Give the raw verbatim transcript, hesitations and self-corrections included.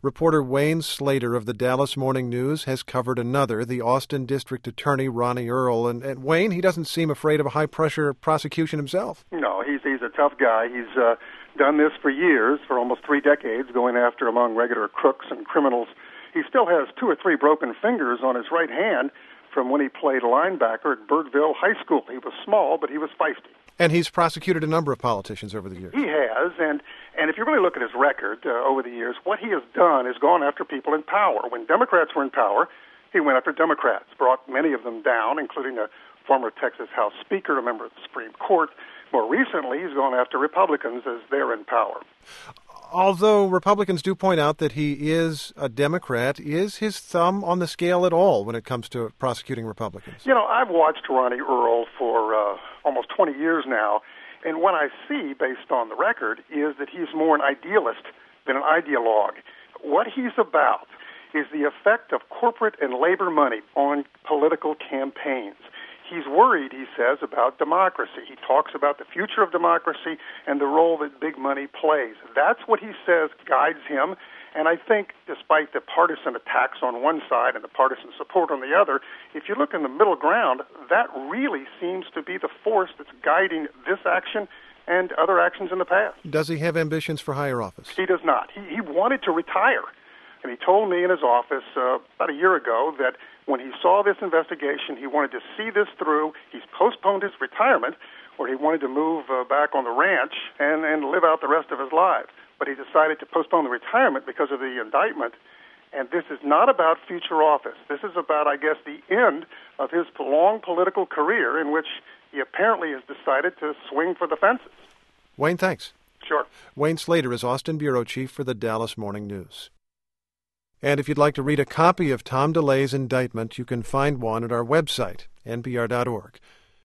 Reporter Wayne Slater of the Dallas Morning News has covered another, the Austin District Attorney Ronnie Earl. And, and Wayne, he doesn't seem afraid of a high-pressure prosecution himself. No, he's he's a tough guy. He's uh, done this for years, for almost three decades, going after among regular crooks and criminals. He still has two or three broken fingers on his right hand from when he played linebacker at Birdville High School. He was small, but he was feisty. And he's prosecuted a number of politicians over the years. He has, and, and if you really look at his record uh, over the years, what he has done is gone after people in power. When Democrats were in power, he went after Democrats, brought many of them down, including a former Texas House Speaker, a member of the Supreme Court. More recently, he's gone after Republicans as they're in power. Although Republicans do point out that he is a Democrat, is his thumb on the scale at all when it comes to prosecuting Republicans? You know, I've watched Ronnie Earl for uh, almost twenty years now, and what I see, based on the record, is that he's more an idealist than an ideologue. What he's about is the effect of corporate and labor money on political campaigns. He's worried, he says, about democracy. He talks about the future of democracy and the role that big money plays. That's what he says guides him. And I think, despite the partisan attacks on one side and the partisan support on the other, if you look in the middle ground, that really seems to be the force that's guiding this action and other actions in the past. Does he have ambitions for higher office? He does not. He, he wanted to retire. And he told me in his office uh, about a year ago that when he saw this investigation, he wanted to see this through. He's postponed his retirement, where he wanted to move uh, back on the ranch and, and live out the rest of his life. But he decided to postpone the retirement because of the indictment. And this is not about future office. This is about, I guess, the end of his long political career, in which he apparently has decided to swing for the fences. Wayne, thanks. Sure. Wayne Slater is Austin Bureau Chief for the Dallas Morning News. And if you'd like to read a copy of Tom DeLay's indictment, you can find one at our website, N P R dot org.